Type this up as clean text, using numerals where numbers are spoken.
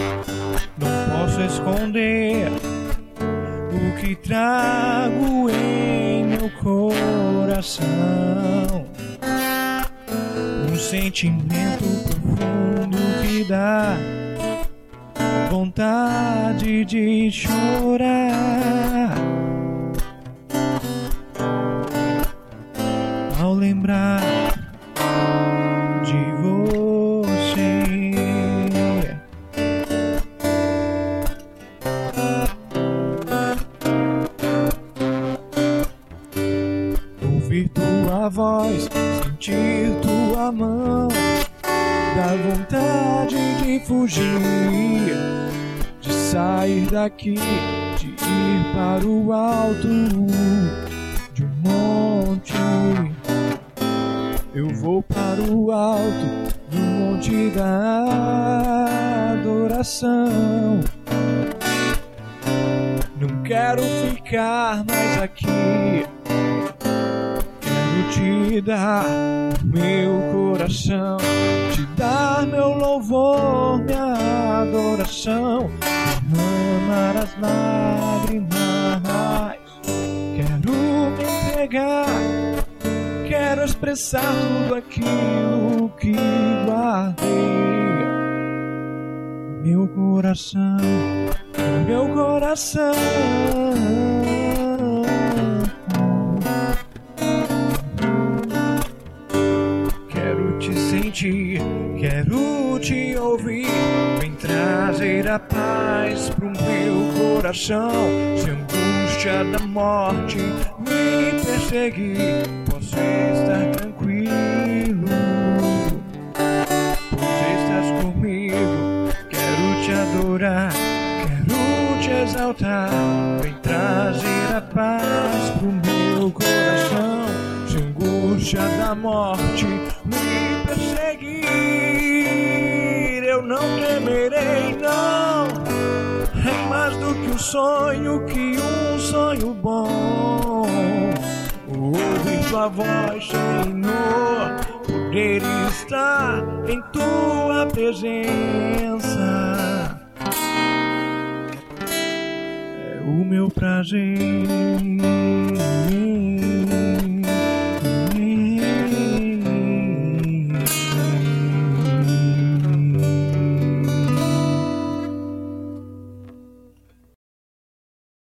Não posso esconder o que trago em meu coração. Um sentimento profundo que dá vontade de chorar ao lembrar de você. Ouvir tua voz, sentir tua mão, dá vontade de fugir, de sair daqui, de ir para o alto de um monte. Eu vou para o alto do monte da adoração. Não quero ficar mais aqui. Quero te dar meu coração, te dar meu louvor, minha adoração, derramar as lágrimas. Quero me entregar, quero expressar tudo aquilo que guardei. Meu coração, meu coração. Quero te sentir, quero te ouvir. Vem trazer a paz pro meu coração. Se a angústia da morte me perseguir, posso estar tranquilo, pois estás comigo. Quero te adorar, quero te exaltar. Vem trazer a paz pro meu coração. Se a angústia da morte me perseguir, eu não temerei, não. É mais do que um sonho bom. Ouvir tua voz, Senhor, poder estar em tua presença é o meu prazer.